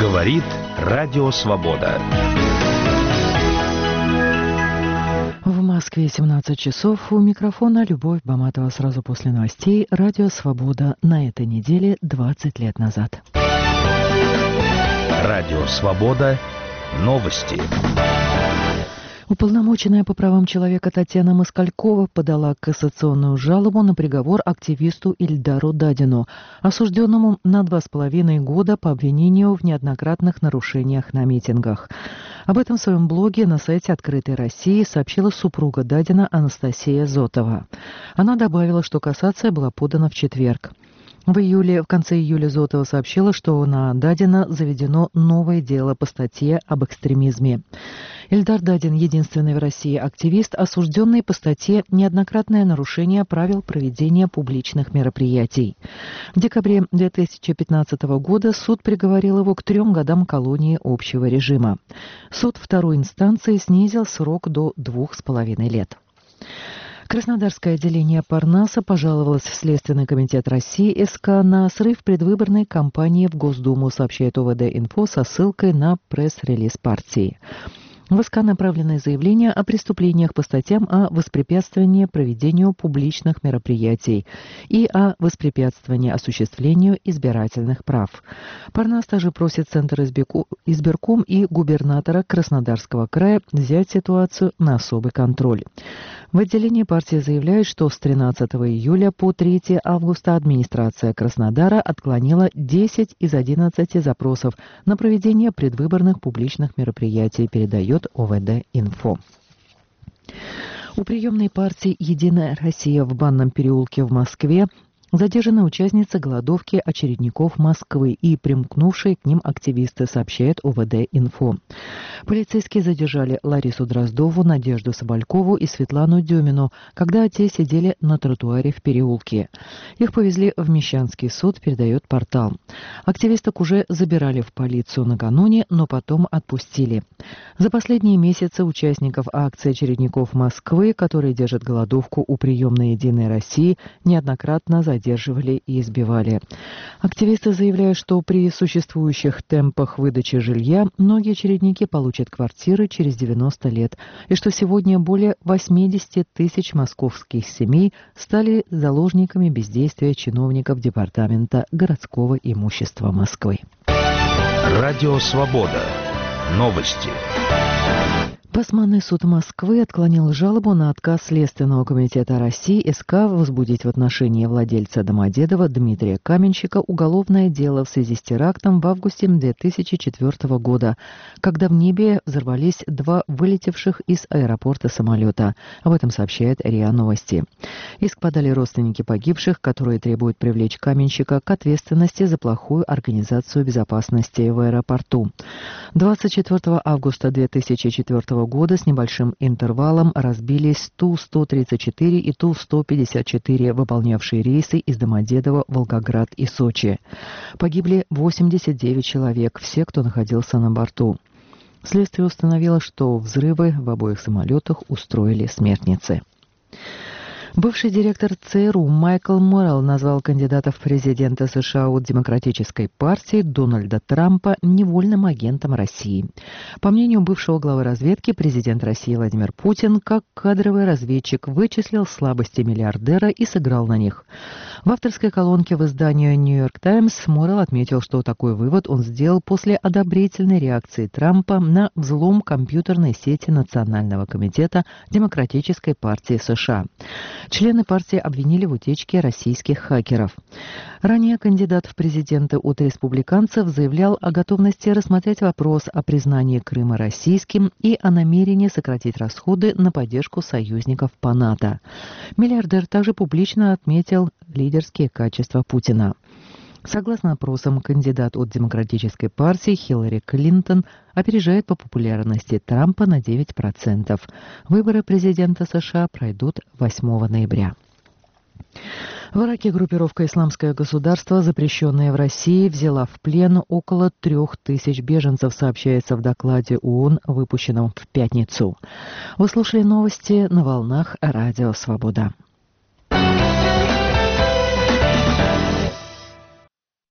Говорит Радио Свобода. В Москве 17 часов. У микрофона Любовь Баматова. Сразу после новостей Радио Свобода на этой неделе 20 лет назад. Радио Свобода. Новости. Уполномоченная по правам человека Татьяна Москалькова подала кассационную жалобу на приговор активисту Ильдару Дадину, осужденному на 2,5 года по обвинению в неоднократных нарушениях на митингах. Об этом в своем блоге на сайте «Открытой России» сообщила супруга Дадина Анастасия Зотова. Она добавила, что кассация была подана в четверг. В конце июля Зотова сообщила, что на Дадина заведено новое дело по статье об экстремизме. Ильдар Дадин – единственный в России активист, осужденный по статье «Неоднократное нарушение правил проведения публичных мероприятий». В декабре 2015 года суд приговорил его к 3 годам колонии общего режима. Суд второй инстанции снизил срок до 2,5 лет. Краснодарское отделение Парнаса пожаловалось в Следственный комитет России СК на срыв предвыборной кампании в Госдуму, сообщает ОВД-Инфо со ссылкой на пресс-релиз партии. В СК направлены заявления о преступлениях по статьям о воспрепятствовании проведению публичных мероприятий и о воспрепятствовании осуществлению избирательных прав. Парнас также просит Центр избирком и губернатора Краснодарского края взять ситуацию на особый контроль. В отделении партии заявляют, что с 13 июля по 3 августа администрация Краснодара отклонила 10 из 11 запросов на проведение предвыборных публичных мероприятий, передает ОВД-Инфо. У приемной партии «Единая Россия» в Банном переулке в Москве задержаны участницы голодовки очередников Москвы и примкнувшие к ним активисты, сообщает ОВД-Инфо. Полицейские задержали Ларису Дроздову, Надежду Соболькову и Светлану Дюмину, когда те сидели на тротуаре в переулке. Их повезли в Мещанский суд, передает портал. Активисток уже забирали в полицию накануне, но потом отпустили. За последние месяцы участников акции очередников Москвы, которые держат голодовку у приемной «Единой России», неоднократно задерживали и избивали. Активисты заявляют, что при существующих темпах выдачи жилья многие очередники получат квартиры через 90 лет, и что сегодня более 80 тысяч московских семей стали заложниками бездействия чиновников Департамента городского имущества Москвы. Радио Свобода. Новости. Басманный суд Москвы отклонил жалобу на отказ Следственного комитета России СК возбудить в отношении владельца Домодедово Дмитрия Каменщика уголовное дело в связи с терактом в августе 2004 года, когда в небе взорвались 2 вылетевших из аэропорта самолета. Об этом сообщает РИА Новости. Иск подали родственники погибших, которые требуют привлечь Каменщика к ответственности за плохую организацию безопасности в аэропорту. 24 августа 2004 года с небольшим интервалом разбились Ту-134 и Ту-154, выполнявшие рейсы из Домодедово, Волгоград и Сочи. Погибли 89 человек, все, кто находился на борту. Следствие установило, что взрывы в обоих самолетах устроили смертницы. Бывший директор ЦРУ Майкл Моррелл назвал кандидата в президенты США от Демократической партии Дональда Трампа невольным агентом России. По мнению бывшего главы разведки, президент России Владимир Путин, как кадровый разведчик, вычислил слабости миллиардера и сыграл на них. В авторской колонке в издании «Нью-Йорк Таймс» Моррелл отметил, что такой вывод он сделал после одобрительной реакции Трампа на взлом компьютерной сети Национального комитета Демократической партии США. Члены партии обвинили в утечке российских хакеров. Ранее кандидат в президенты от республиканцев заявлял о готовности рассмотреть вопрос о признании Крыма российским и о намерении сократить расходы на поддержку союзников по НАТО. Миллиардер также публично отметил лидерские качества Путина. Согласно опросам, кандидат от Демократической партии Хиллари Клинтон опережает по популярности Трампа на 9%. Выборы президента США пройдут 8 ноября. В Ираке группировка «Исламское государство», запрещенная в России, взяла в плен около 3000 беженцев, сообщается в докладе ООН, выпущенном в пятницу. Вы слушали новости на волнах Радио Свобода.